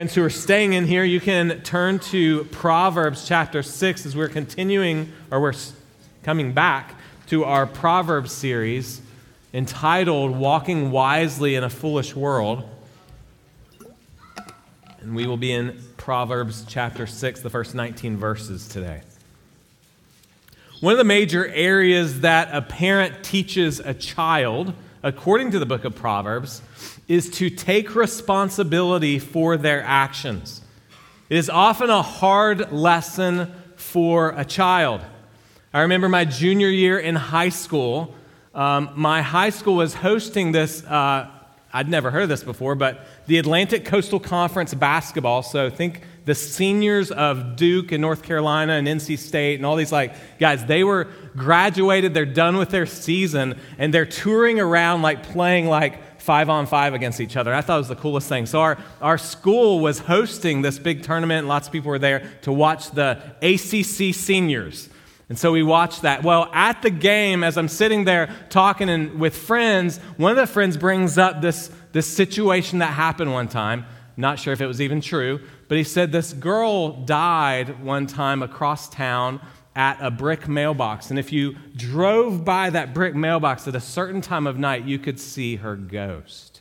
And so we're staying in here. You can turn to Proverbs chapter 6 as we're continuing, or we're coming back to our Proverbs series entitled Walking Wisely in a Foolish World. And we will be in Proverbs chapter 6, the first 19 verses today. One of the major areas that a parent teaches a child, according to the book of Proverbs, is to take responsibility for their actions. It is often a hard lesson for a child. I remember my junior year in high school. My high school was hosting this, I'd never heard of this before, but the Atlantic Coastal Conference basketball. So think the seniors of Duke and North Carolina and NC State and all these guys, they were graduated, they're done with their season, and they're touring around playing 5-on-5 against each other. I thought it was the coolest thing. So our school was hosting this big tournament, and lots of people were there to watch the ACC seniors. And so we watched that. Well, at the game, as I'm sitting there talking with friends, one of the friends brings up this situation that happened one time. Not sure if it was even true, but he said this girl died one time across town at a brick mailbox. And if you drove by that brick mailbox at a certain time of night, you could see her ghost.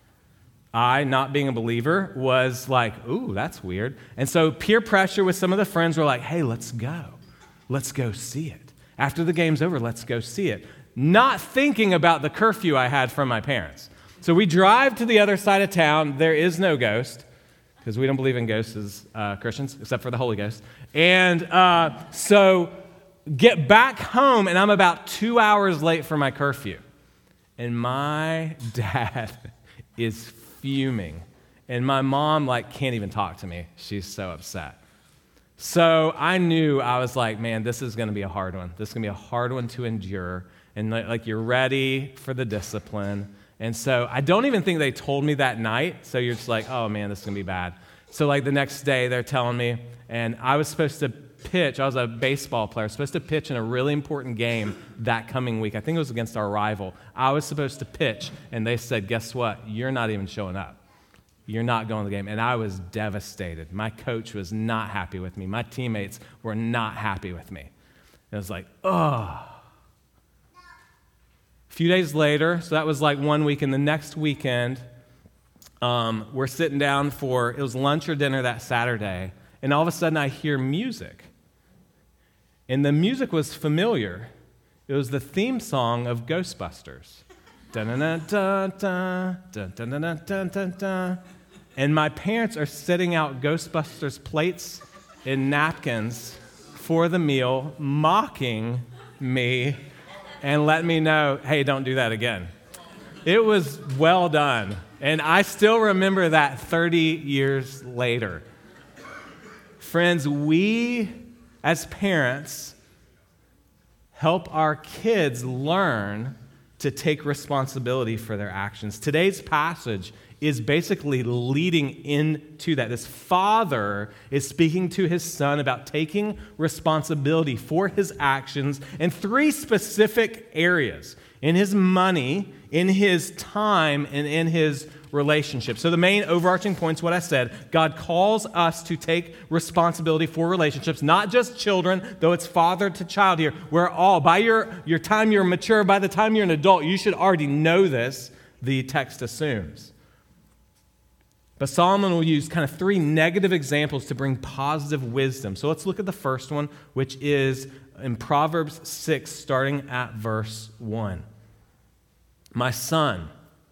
I, not being a believer, was like, ooh, that's weird. And so peer pressure with some of the friends were like, hey, let's go. Let's go see it. After the game's over, let's go see it. Not thinking about the curfew I had from my parents. So we drive to the other side of town. There is no ghost, because we don't believe in ghosts as Christians, except for the Holy Ghost. And so get back home, and I'm about 2 hours late for my curfew. And my dad is fuming. And my mom can't even talk to me. She's so upset. So I knew, I was like, man, this is going to be a hard one. This is going to be a hard one to endure. And you're ready for the discipline. And so I don't even think they told me that night. So you're just like, oh man, this is going to be bad. So the next day they're telling me, and I was supposed to pitch. I was a baseball player, supposed to pitch in a really important game that coming week. I think it was against our rival. I was supposed to pitch, and they said, guess what? You're not even showing up. You're not going to the game. And I was devastated. My coach was not happy with me. My teammates were not happy with me. It was like, oh. A few days later, so that was 1 week, and the next weekend, we're sitting down it was lunch or dinner that Saturday, and all of a sudden I hear music. And the music was familiar. It was the theme song of Ghostbusters. Dun-dun-dun-dun-dun, dun-dun-dun-dun-dun-dun. And my parents are setting out Ghostbusters plates and napkins for the meal, mocking me and letting me know, hey, don't do that again. It was well done. And I still remember that 30 years later. Friends, we as parents help our kids learn to take responsibility for their actions. Today's passage is basically leading into that. This father is speaking to his son about taking responsibility for his actions in 3 specific areas: in his money, in his time, and in his relationship. So the main overarching point is what I said. God calls us to take responsibility for relationships, not just children, though it's father to child here. We're all, by your time you're mature, by the time you're an adult, you should already know this, the text assumes. But Solomon will use kind of 3 negative examples to bring positive wisdom. So let's look at the first one, which is in Proverbs 6, starting at verse 1. My son,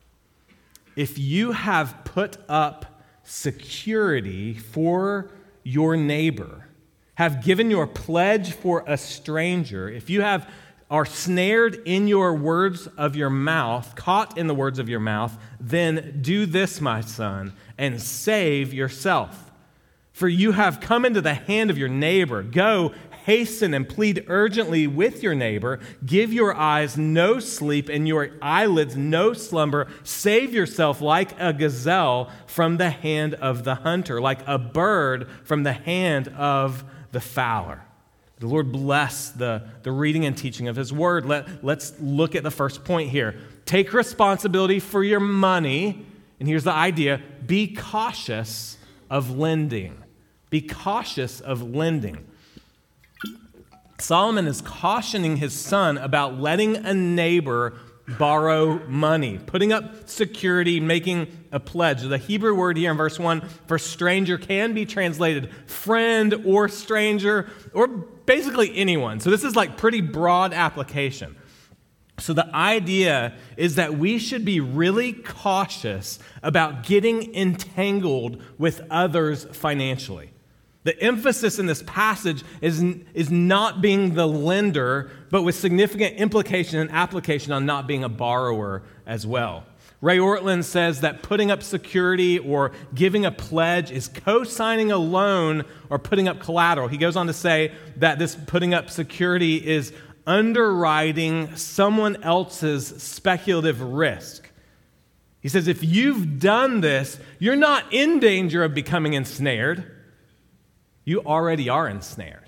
if you have put up security for your neighbor, have given your pledge for a stranger, if you are snared in your words of your mouth, caught in the words of your mouth, then do this, my son, and save yourself. For you have come into the hand of your neighbor. Go, hasten and plead urgently with your neighbor. Give your eyes no sleep and your eyelids no slumber. Save yourself like a gazelle from the hand of the hunter, like a bird from the hand of the fowler. The Lord bless the reading and teaching of his word. Let's look at the first point here. Take responsibility for your money. And here's the idea: be cautious of lending. Be cautious of lending. Solomon is cautioning his son about letting a neighbor borrow money, putting up security, making a pledge. The Hebrew word here in verse 1 for stranger can be translated friend or stranger or basically anyone. So this is like pretty broad application. So the idea is that we should be really cautious about getting entangled with others financially. The emphasis in this passage is not being the lender, but with significant implication and application on not being a borrower as well. Ray Ortlund says that putting up security or giving a pledge is co-signing a loan or putting up collateral. He goes on to say that this putting up security is underwriting someone else's speculative risk. He says if you've done this, you're not in danger of becoming ensnared. You already are ensnared.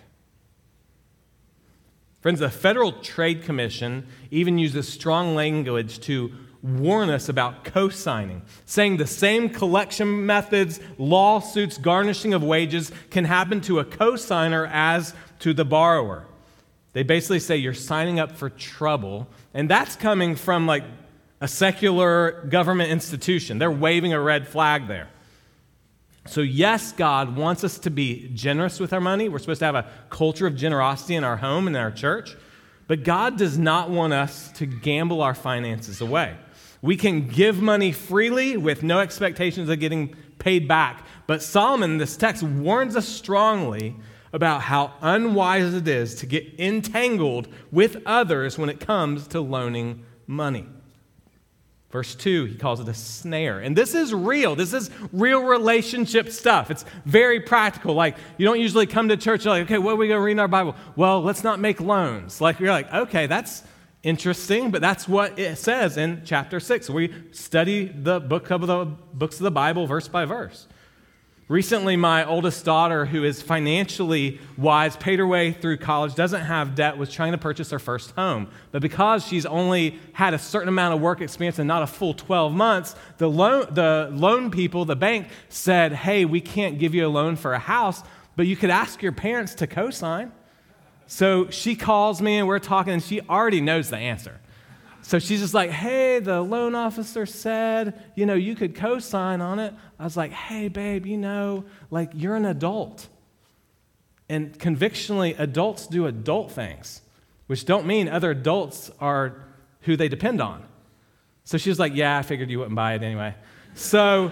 Friends, the Federal Trade Commission even uses strong language to warn us about co-signing, saying the same collection methods, lawsuits, garnishing of wages can happen to a co-signer as to the borrower. They basically say you're signing up for trouble, and that's coming from like a secular government institution. They're waving a red flag there. So yes, God wants us to be generous with our money. We're supposed to have a culture of generosity in our home and in our church. But God does not want us to gamble our finances away. We can give money freely with no expectations of getting paid back. But Solomon, in this text, warns us strongly about how unwise it is to get entangled with others when it comes to loaning money. Verse 2, he calls it a snare. And this is real. This is real relationship stuff. It's very practical. Like, you don't usually come to church and like, okay, what are we going to read in our Bible? Well, let's not make loans. Like, you're like, okay, that's interesting, but that's what it says in chapter 6. We study the books of the Bible verse by verse. Recently, my oldest daughter, who is financially wise, paid her way through college, doesn't have debt, was trying to purchase her first home. But because she's only had a certain amount of work experience and not a full 12 months, the loan people, the bank, said, hey, we can't give you a loan for a house, but you could ask your parents to co-sign. So she calls me and we're talking, and she already knows the answer. So she's just like, hey, the loan officer said, you could co-sign on it. I was like, hey, babe, you're an adult. And convictionally, adults do adult things, which don't mean other adults are who they depend on. So she was like, yeah, I figured you wouldn't buy it anyway. So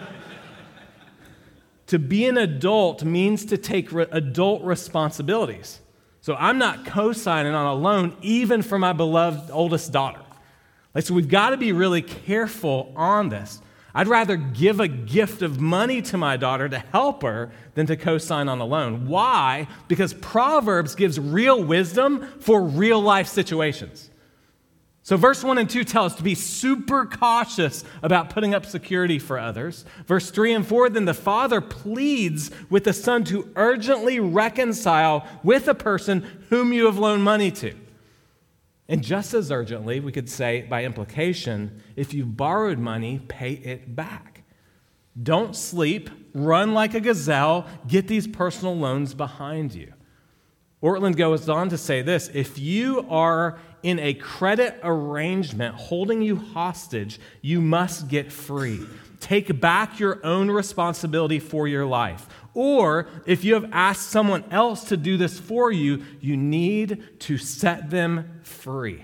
to be an adult means to take adult responsibilities. So I'm not co-signing on a loan even for my beloved oldest daughter. So we've got to be really careful on this. I'd rather give a gift of money to my daughter to help her than to co-sign on a loan. Why? Because Proverbs gives real wisdom for real life situations. So verse 1 and 2 tell us to be super cautious about putting up security for others. Verse 3 and 4, then the father pleads with the son to urgently reconcile with a person whom you have loaned money to. And just as urgently, we could say by implication, if you've borrowed money, pay it back. Don't sleep, run like a gazelle, get these personal loans behind you. Ortlund goes on to say this, if you are in a credit arrangement holding you hostage, you must get free. Take back your own responsibility for your life. Or if you have asked someone else to do this for you, you need to set them free.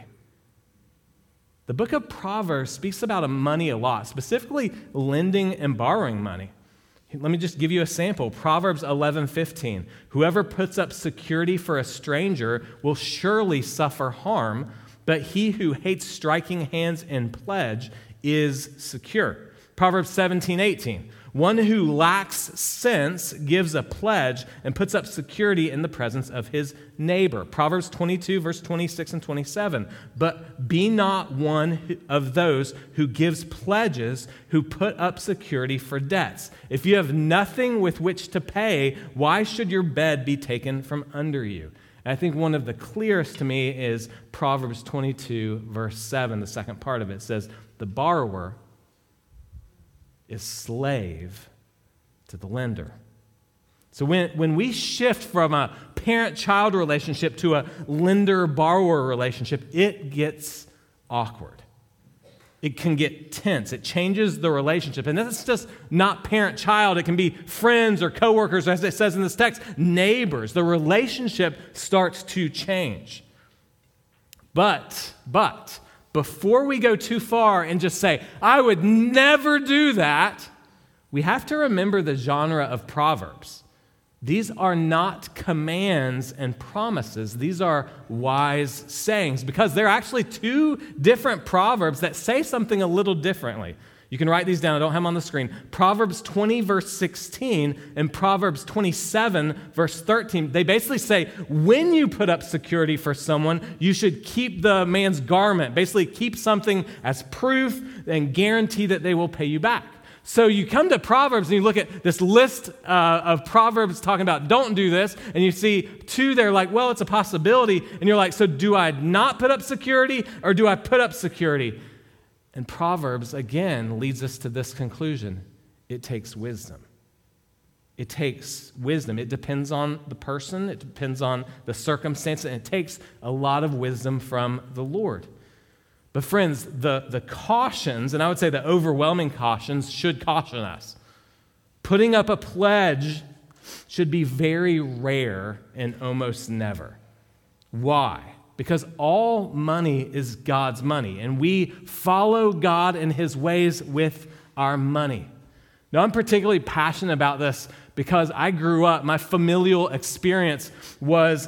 The book of Proverbs speaks about money a lot, specifically lending and borrowing money. Let me just give you a sample. Proverbs 11:15. Whoever puts up security for a stranger will surely suffer harm, but he who hates striking hands in pledge is secure. Proverbs 17:18. One who lacks sense gives a pledge and puts up security in the presence of his neighbor. Proverbs 22, verse 26 and 27. But be not one of those who gives pledges, who put up security for debts. If you have nothing with which to pay, why should your bed be taken from under you? And I think one of the clearest to me is Proverbs 22, verse 7. The second part of it says, the borrower is slave to the lender. So when we shift from a parent-child relationship to a lender-borrower relationship, it gets awkward. It can get tense. It changes the relationship. And that's just not parent-child. It can be friends or coworkers, or as it says in this text, neighbors. The relationship starts to change. But, before we go too far and just say, I would never do that, we have to remember the genre of Proverbs. These are not commands and promises. These are wise sayings, because there are actually two different Proverbs that say something a little differently. You can write these down. I don't have them on the screen. Proverbs 20, verse 16, and Proverbs 27, verse 13. They basically say, when you put up security for someone, you should keep the man's garment. Basically, keep something as proof and guarantee that they will pay you back. So you come to Proverbs and you look at this list of Proverbs talking about don't do this, and you see two there like, well, it's a possibility, and you're like, so do I not put up security or do I put up security? And Proverbs, again, leads us to this conclusion. It takes wisdom. It takes wisdom. It depends on the person. It depends on the circumstance, and it takes a lot of wisdom from the Lord. But friends, the cautions, and I would say the overwhelming cautions, should caution us. Putting up a pledge should be very rare and almost never. Why? Because all money is God's money, and we follow God and His ways with our money. Now, I'm particularly passionate about this because I grew up, my familial experience was,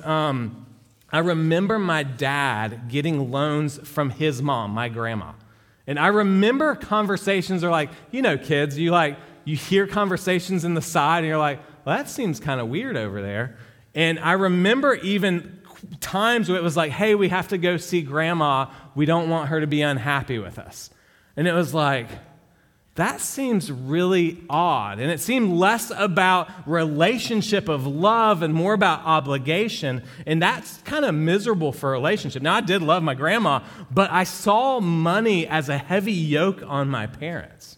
I remember my dad getting loans from his mom, my grandma. And I remember conversations are like, kids, you hear conversations in the side and you're like, well, that seems kind of weird over there. And I remember even times where it was like, hey, we have to go see grandma. We don't want her to be unhappy with us. And it was like, that seems really odd. And it seemed less about relationship of love and more about obligation. And that's kind of miserable for a relationship. Now, I did love my grandma, but I saw money as a heavy yoke on my parents.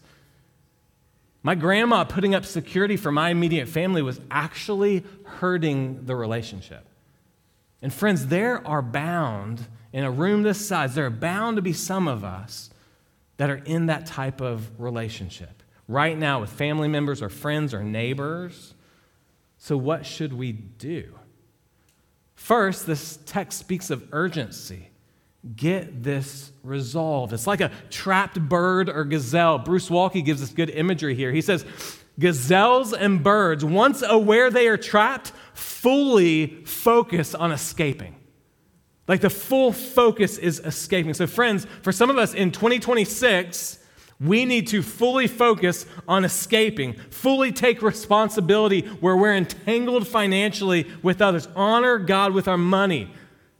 My grandma putting up security for my immediate family was actually hurting the relationship. And friends, there are bound, in a room this size, there are bound to be some of us that are in that type of relationship right now with family members or friends or neighbors. So what should we do? First, this text speaks of urgency. Get this resolved. It's like a trapped bird or gazelle. Bruce Walke gives us good imagery here. He says, gazelles and birds, once aware they are trapped, fully focus on escaping. Like the full focus is escaping. So friends, for some of us in 2026, we need to fully focus on escaping, fully take responsibility where we're entangled financially with others. Honor God with our money.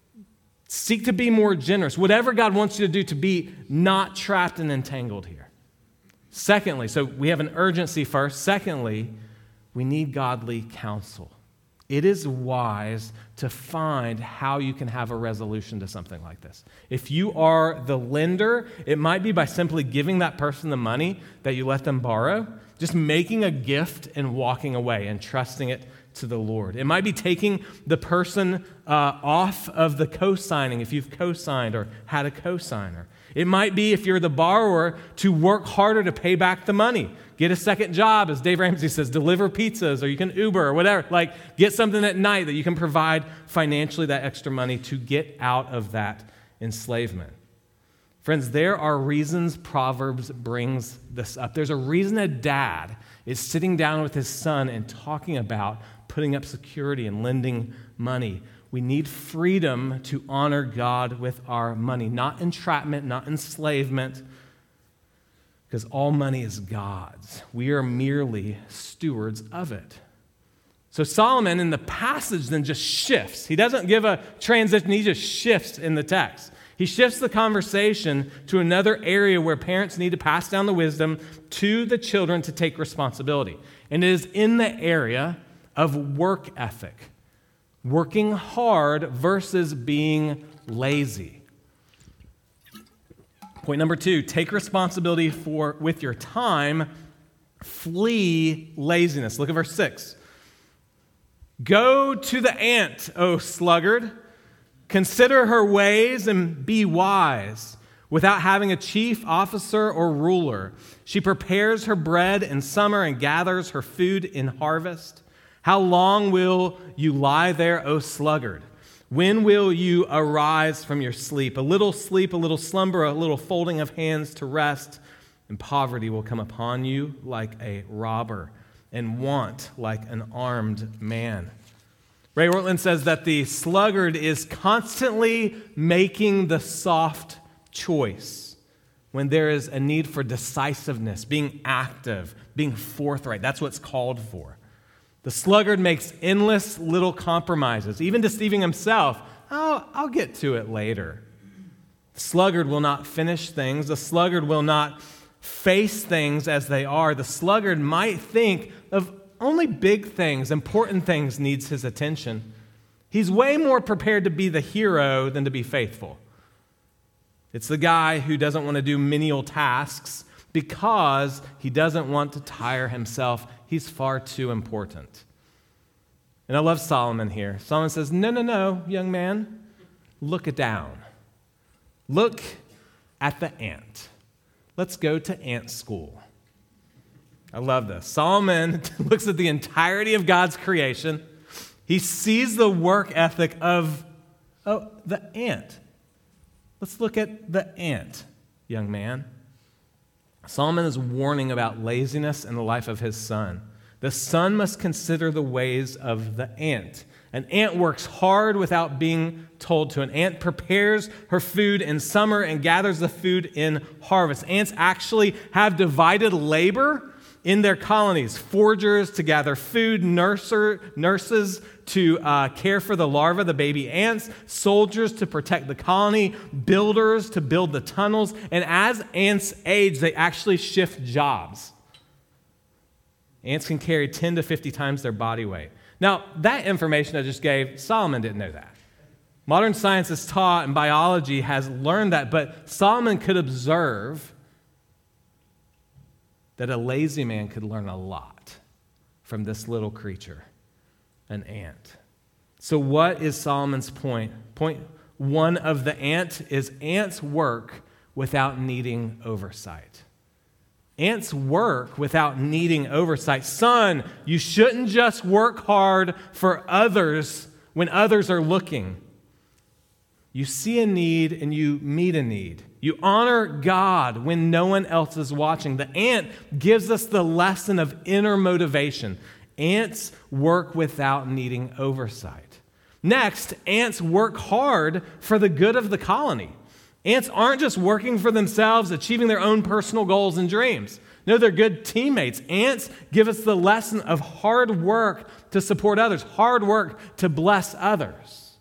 Seek to be more generous. Whatever God wants you to do to be not trapped and entangled here. Secondly, so we have an urgency first. Secondly, we need godly counsel. It is wise to find how you can have a resolution to something like this. If you are the lender, it might be by simply giving that person the money that you let them borrow, just making a gift and walking away and trusting it to the Lord. It might be taking the person off of the co-signing if you've co-signed or had a co-signer. It might be, if you're the borrower, to work harder to pay back the money. Get a second job, as Dave Ramsey says, deliver pizzas, or you can Uber or whatever. Like, get something at night that you can provide financially that extra money to get out of that enslavement. Friends, there are reasons Proverbs brings this up. There's a reason a dad is sitting down with his son and talking about putting up security and lending money. We need freedom to honor God with our money, not entrapment, not enslavement, because all money is God's. We are merely stewards of it. So Solomon in the passage then just shifts. He doesn't give a transition, he just shifts in the text. He shifts the conversation to another area where parents need to pass down the wisdom to the children to take responsibility. And it is in the area of work ethic. Working hard versus being lazy. Point number 2, take responsibility with your time, flee laziness. Look at verse 6. Go to the ant, O sluggard. Consider her ways and be wise. Without having a chief officer or ruler, she prepares her bread in summer and gathers her food in harvest. How long will you lie there, O sluggard? When will you arise from your sleep? A little slumber, a little folding of hands to rest, and poverty will come upon you like a robber, and want like an armed man. Ray Ortlund says that the sluggard is constantly making the soft choice when there is a need for decisiveness, being active, being forthright. That's what's called for. The sluggard makes endless little compromises, even deceiving himself. Oh, I'll get to it later. The sluggard will not finish things. The sluggard will not face things as they are. The sluggard might think of only big things, important things needs his attention. He's way more prepared to be the hero than to be faithful. It's the guy who doesn't want to do menial tasks because he doesn't want to tire himself. He's far too important. And I love Solomon here. Solomon says, no, young man, look it down. Look at the ant. Let's go to ant school. I love this. Solomon looks at the entirety of God's creation. He sees the work ethic of the ant. Let's look at the ant, young man. Solomon is warning about laziness in the life of his son. The son must consider the ways of the ant. An ant works hard without being told to. An ant prepares her food in summer and gathers the food in harvest. Ants actually have divided labor in their colonies. Foragers to gather food, nurses to care for the larvae, the baby ants, soldiers to protect the colony, builders to build the tunnels. And as ants age, they actually shift jobs. Ants can carry 10 to 50 times their body weight. Now, that information I just gave, Solomon didn't know that. Modern science is taught and biology has learned that, but Solomon could observe that a lazy man could learn a lot from this little creature, an ant. So what is Solomon's point? Point one of the ant is ants work without needing oversight. Ants work without needing oversight. Son, you shouldn't just work hard for others when others are looking. You see a need and you meet a need. You honor God when no one else is watching. The ant gives us the lesson of inner motivation. Ants work without needing oversight. Next, ants work hard for the good of the colony. Ants aren't just working for themselves, achieving their own personal goals and dreams. No, they're good teammates. Ants give us the lesson of hard work to support others, hard work to bless others.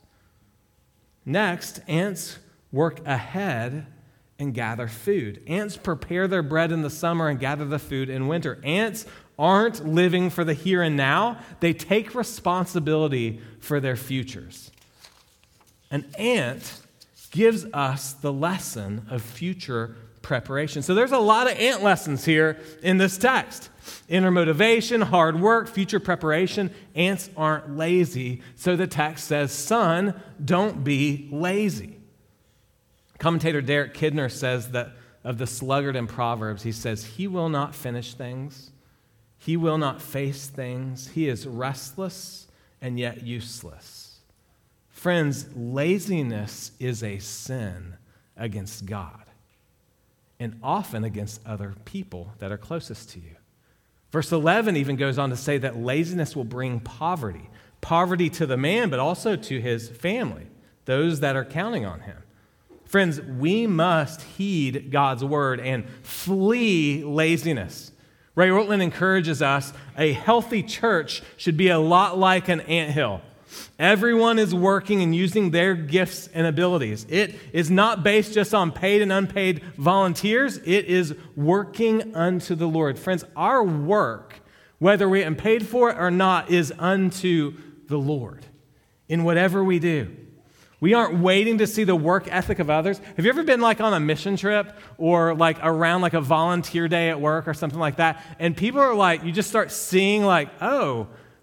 Next, ants work ahead and gather food. Ants prepare their bread in the summer and gather the food in winter. Ants aren't living for the here and now. They take responsibility for their futures. An ant gives us the lesson of future preparation. So there's a lot of ant lessons here in this text. Inner motivation, hard work, future preparation. Ants aren't lazy. So the text says, son, don't be lazy. Commentator Derek Kidner says that of the sluggard in Proverbs, he says, he will not finish things. He will not face things. He is restless and yet useless. Friends, laziness is a sin against God and often against other people that are closest to you. Verse 11 even goes on to say that laziness will bring poverty. Poverty to the man, but also to his family, those that are counting on him. Friends, we must heed God's word and flee laziness. Ray Ortlund encourages us, a healthy church should be a lot like an anthill. Everyone is working and using their gifts and abilities. It is not based just on paid and unpaid volunteers. It is working unto the Lord. Friends, our work, whether we're paid for it or not, is unto the Lord in whatever we do. We aren't waiting to see the work ethic of others. Have you ever been like on a mission trip or like around like a volunteer day at work or something like that? And people are like, you just start seeing like, oh,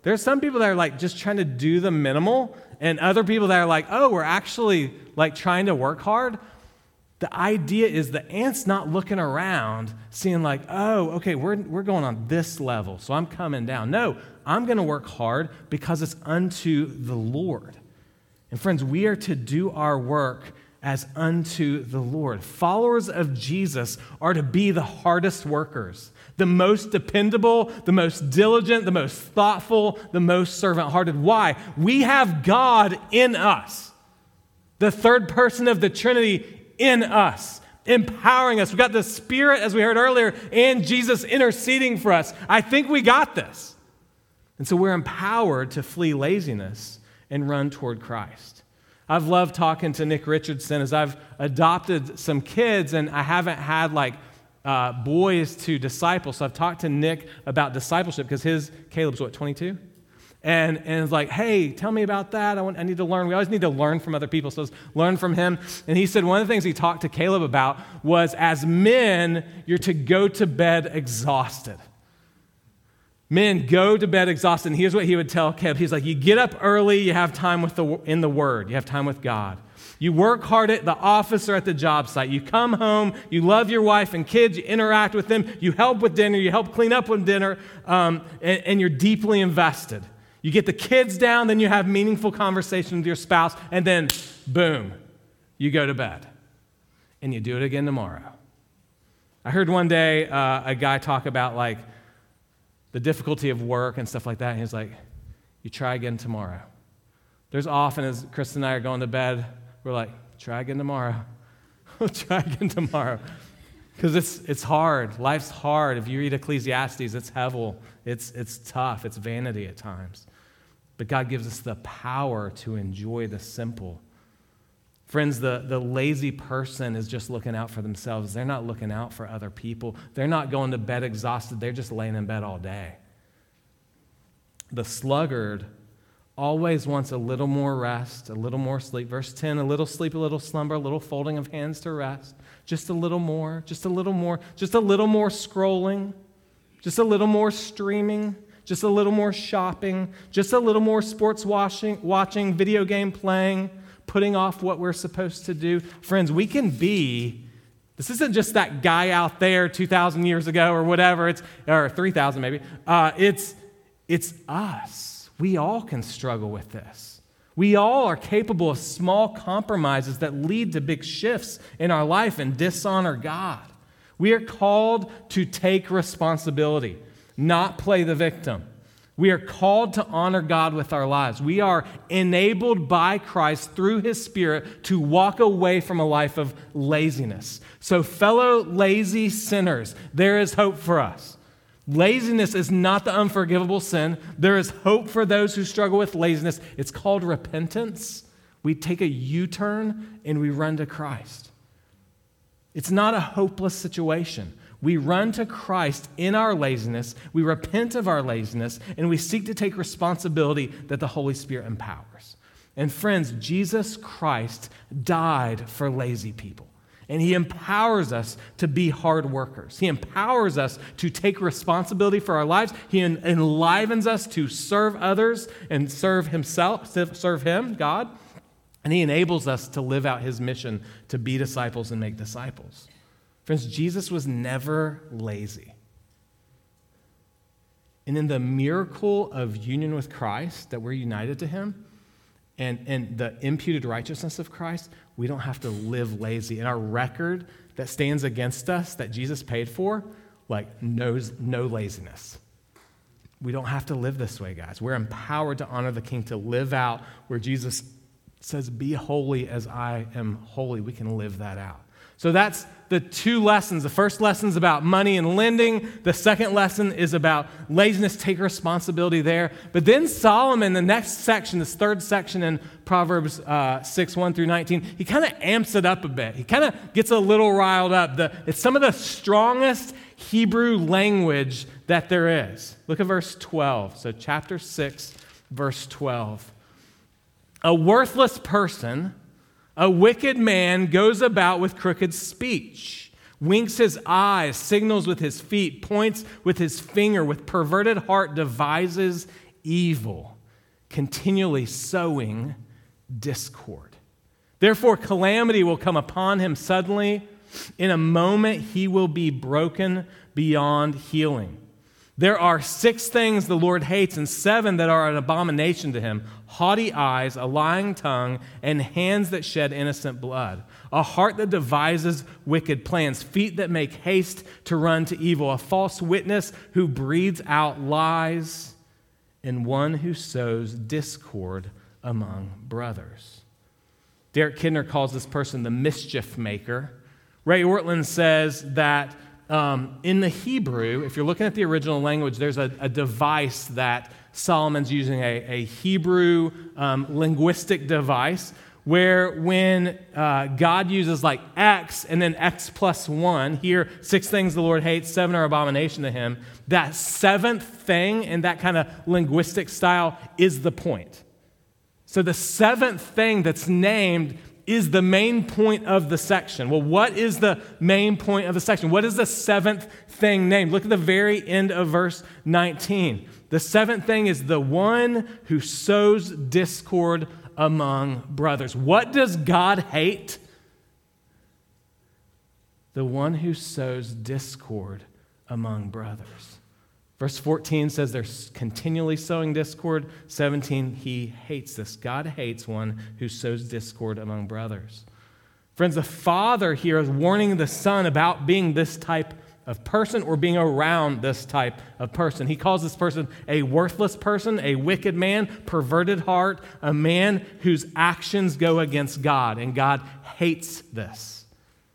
There's some people that are like just trying to do the minimal, and other people that are like, oh, we're actually like trying to work hard. The idea is the ant's not looking around seeing like, oh, okay, we're going on this level, so I'm coming down. No, I'm going to work hard because it's unto the Lord. And friends, we are to do our work as unto the Lord. Followers of Jesus are to be the hardest workers, the most dependable, the most diligent, the most thoughtful, the most servant-hearted. Why? We have God in us, the third person of the Trinity in us, empowering us. We've got the Spirit, as we heard earlier, and Jesus interceding for us. I think we got this. And so we're empowered to flee laziness and run toward Christ. I've loved talking to Nick Richardson as I've adopted some kids, and I haven't had boys to disciple. So I've talked to Nick about discipleship because Caleb's 22? And it's like, hey, tell me about that. I need to learn. We always need to learn from other people, so let's learn from him. And he said one of the things he talked to Caleb about was, as men, you're to go to bed exhausted. Men, go to bed exhausted. And here's what he would tell Caleb. He's like, you get up early, you have time in the Word. You have time with God. You work hard at the office or at the job site. You come home, you love your wife and kids, you interact with them, you help with dinner, you help clean up with dinner, and you're deeply invested. You get the kids down, then you have meaningful conversation with your spouse, and then, boom, you go to bed. And you do it again tomorrow. I heard one day a guy talk about the difficulty of work and stuff like that, and he's like, you try again tomorrow. There's often, as Chris and I are going to bed, we're like, try again tomorrow. We'll try again tomorrow. Because it's hard. Life's hard. If you read Ecclesiastes, it's hevel. It's tough. It's vanity at times. But God gives us the power to enjoy the simple. Friends, the lazy person is just looking out for themselves. They're not looking out for other people. They're not going to bed exhausted. They're just laying in bed all day. The sluggard always wants a little more rest, a little more sleep. Verse 10, a little sleep, a little slumber, a little folding of hands to rest. Just a little more, just a little more, just a little more scrolling, just a little more streaming, just a little more shopping, just a little more sports watching, video game playing, putting off what we're supposed to do. Friends, we can be, this isn't just that guy out there 2,000 years ago or whatever, or 3,000 maybe. It's us. We all can struggle with this. We all are capable of small compromises that lead to big shifts in our life and dishonor God. We are called to take responsibility, not play the victim. We are called to honor God with our lives. We are enabled by Christ through His Spirit to walk away from a life of laziness. So, fellow lazy sinners, there is hope for us. Laziness is not the unforgivable sin. There is hope for those who struggle with laziness. It's called repentance. We take a U-turn and we run to Christ. It's not a hopeless situation. We run to Christ in our laziness, we repent of our laziness, and we seek to take responsibility that the Holy Spirit empowers. And friends, Jesus Christ died for lazy people. And He empowers us to be hard workers. He empowers us to take responsibility for our lives. He enlivens us to serve others and serve Him, God. And He enables us to live out His mission to be disciples and make disciples. Friends, Jesus was never lazy. And in the miracle of union with Christ, that we're united to Him, and the imputed righteousness of Christ, we don't have to live lazy. And our record that stands against us, that Jesus paid for, knows no laziness. We don't have to live this way, guys. We're empowered to honor the King, to live out where Jesus says, be holy as I am holy. We can live that out. So that's the two lessons. The first lesson is about money and lending. The second lesson is about laziness. Take responsibility there. But then Solomon, the next section, this third section in Proverbs 6, 1 through 19, he kind of amps it up a bit. He kind of gets a little riled up. It's some of the strongest Hebrew language that there is. Look at verse 12. So chapter 6, verse 12. A worthless person, a wicked man, goes about with crooked speech, winks his eyes, signals with his feet, points with his finger, with perverted heart devises evil, continually sowing discord. Therefore, calamity will come upon him suddenly. In a moment, he will be broken beyond healing. There are 6 things the Lord hates and 7 that are an abomination to him: haughty eyes, a lying tongue, and hands that shed innocent blood, a heart that devises wicked plans, feet that make haste to run to evil, a false witness who breathes out lies, and one who sows discord among brothers. Derek Kidner calls this person the mischief maker. Ray Ortlund says that in the Hebrew, if you're looking at the original language, there's a device that Solomon's using, a Hebrew linguistic device, where when God uses like X and then X plus 1, here 6 things the Lord hates, 7 are abomination to him, that 7th thing in that kind of linguistic style is the point. So the 7th thing that's named is the main point of the section. Well, what is the main point of the section? What is the 7th thing named? Look at the very end of verse 19. The 7th thing is the one who sows discord among brothers. What does God hate? The one who sows discord among brothers. Verse 14 says they're continually sowing discord. 17, he hates this. God hates one who sows discord among brothers. Friends, the Father here is warning the Son about being this type of person or being around this type of person. He calls this person a worthless person, a wicked man, perverted heart, a man whose actions go against God, and God hates this.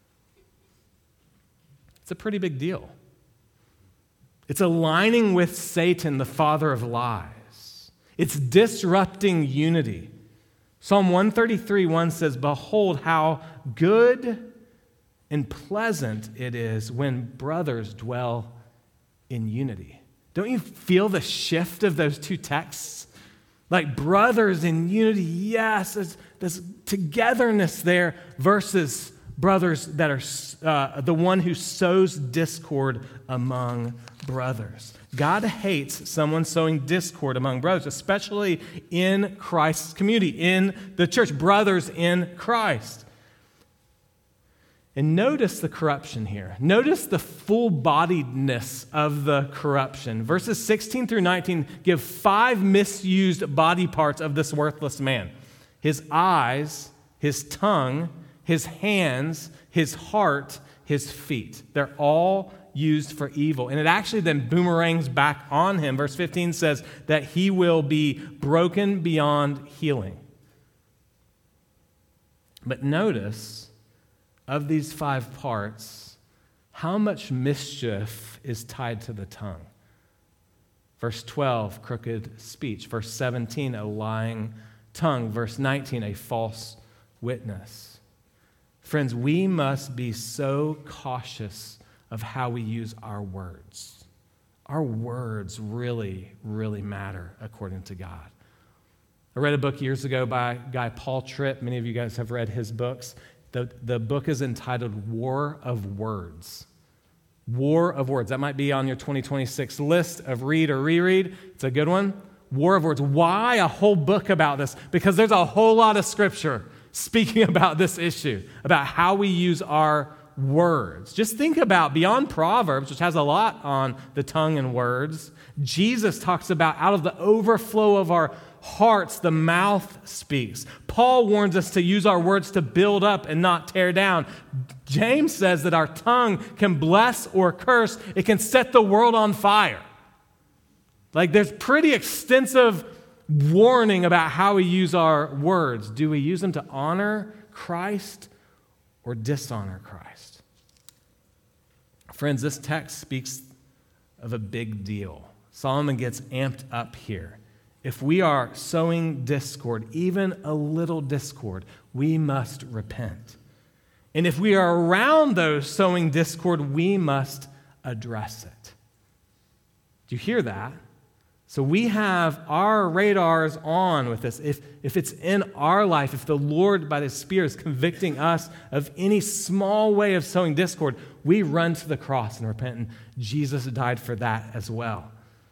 It's a pretty big deal. It's aligning with Satan, the father of lies. It's disrupting unity. Psalm 133:1 says, "Behold, how good and pleasant it is when brothers dwell in unity." Don't you feel the shift of those 2 texts? Like brothers in unity, yes, there's togetherness there, versus brothers that are the one who sows discord among brothers. God hates someone sowing discord among brothers, especially in Christ's community, in the church, brothers in Christ. And notice the corruption here. Notice the full-bodiedness of the corruption. Verses 16 through 19 give 5 misused body parts of this worthless man: his eyes, his tongue, his hands, his heart, his feet. They're all used for evil. And it actually then boomerangs back on him. Verse 15 says that he will be broken beyond healing. But notice, of these 5 parts, how much mischief is tied to the tongue. Verse 12, crooked speech. Verse 17, a lying tongue. Verse 19, a false witness. Friends, we must be so cautious of how we use our words. Our words really, really matter according to God. I read a book years ago by a guy, Paul Tripp. Many of you guys have read his books. The book is entitled War of Words. War of Words. That might be on your 2026 list of read or reread. It's a good one. War of Words. Why a whole book about this? Because there's a whole lot of scripture speaking about this issue, about how we use our words. Just think about beyond Proverbs, which has a lot on the tongue and words. Jesus talks about out of the overflow of our hearts, the mouth speaks. Paul warns us to use our words to build up and not tear down. James says that our tongue can bless or curse. It can set the world on fire. Like there's pretty extensive warning about how we use our words. Do we use them to honor Christ or dishonor Christ? Friends, this text speaks of a big deal. Solomon gets amped up here. If we are sowing discord, even a little discord, we must repent. And if we are around those sowing discord, we must address it. Do you hear that? So we have our radars on with this. If it's in our life, if the Lord by the Spirit is convicting us of any small way of sowing discord, we run to the cross and repent. And Jesus died for that as well.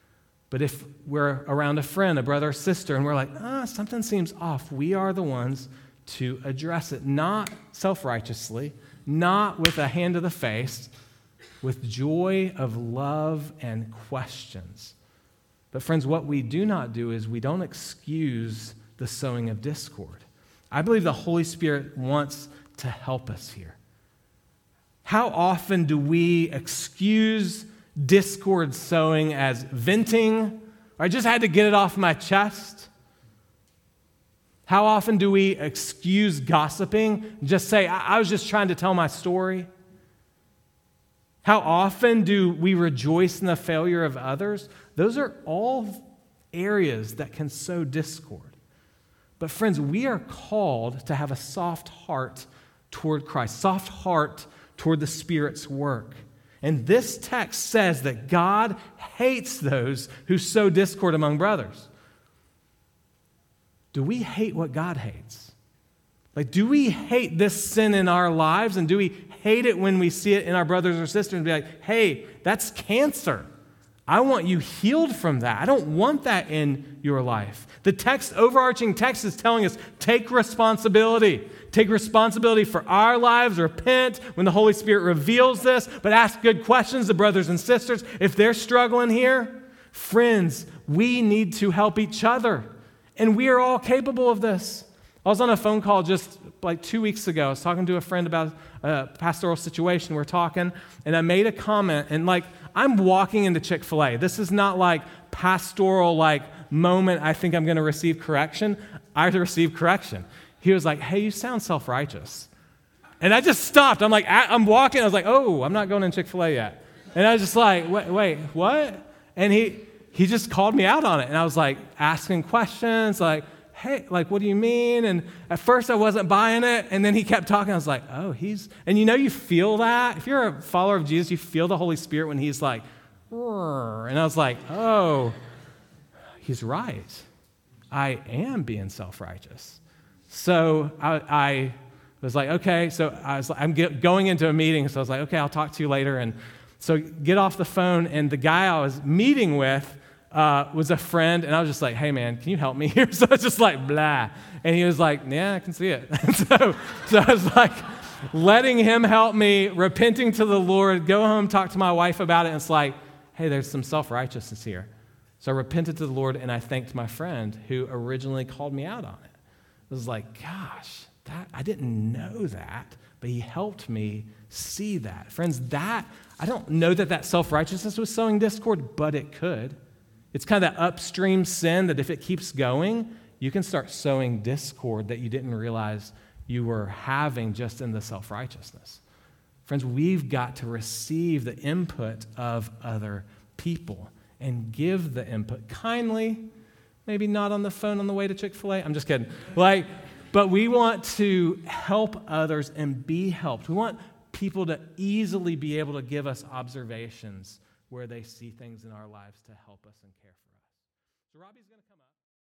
But if we're around a friend, a brother or sister, and we're like, something seems off, we are the ones to address it, not self-righteously, not with a hand to the face, with joy of love and questions. But friends, what we do not do is we don't excuse the sowing of discord. I believe the Holy Spirit wants to help us here. How often do we excuse discord sowing as venting? I just had to get it off my chest. How often do we excuse gossiping? Just say, I was just trying to tell my story. How often do we rejoice in the failure of others? Those are all areas that can sow discord. But friends, we are called to have a soft heart toward Christ, soft heart toward the Spirit's work. And this text says that God hates those who sow discord among brothers. Do we hate what God hates? Like, do we hate this sin in our lives? And do we hate it when we see it in our brothers or sisters and be like, hey, that's cancer. I want you healed from that. I don't want that in your life. The text, overarching text, is telling us, take responsibility. Take responsibility for our lives. Repent when the Holy Spirit reveals this, but ask good questions to brothers and sisters. If they're struggling here, friends, we need to help each other. And we are all capable of this. I was on a phone call just like 2 weeks ago. I was talking to a friend about a pastoral situation. We're talking, and I made a comment, and like, I'm walking into Chick-fil-A. This is not like pastoral moment, I think I'm going to receive correction. I received correction. He was like, hey, you sound self-righteous. And I just stopped. I'm like, I'm walking. I was like, oh, I'm not going in Chick-fil-A yet. And I was just like, wait, what? And he just called me out on it. And I was like asking questions like, hey, like, what do you mean? And at first I wasn't buying it. And then he kept talking. I was like, oh, and you feel that. If you're a follower of Jesus, you feel the Holy Spirit when he's like, rrr. And I was like, oh, he's right. I am being self-righteous. So I was like, okay. So I'm going into a meeting. So I was like, okay, I'll talk to you later. And so get off the phone. And the guy I was meeting with was a friend, and I was just like, hey, man, can you help me here? So it's just like, blah. And he was like, yeah, I can see it. so I was like, letting him help me, repenting to the Lord, go home, talk to my wife about it, and it's like, hey, there's some self-righteousness here. So I repented to the Lord, and I thanked my friend who originally called me out on it. It was like, gosh, I didn't know that, but he helped me see that. Friends, I don't know that self-righteousness was sowing discord, but it could. It's kind of that upstream sin that if it keeps going, you can start sowing discord that you didn't realize you were having just in the self-righteousness. Friends, we've got to receive the input of other people and give the input kindly, maybe not on the phone on the way to Chick-fil-A. I'm just kidding. But we want to help others and be helped. We want people to easily be able to give us observations where they see things in our lives to help us and care for us. So Robbie's going to come up.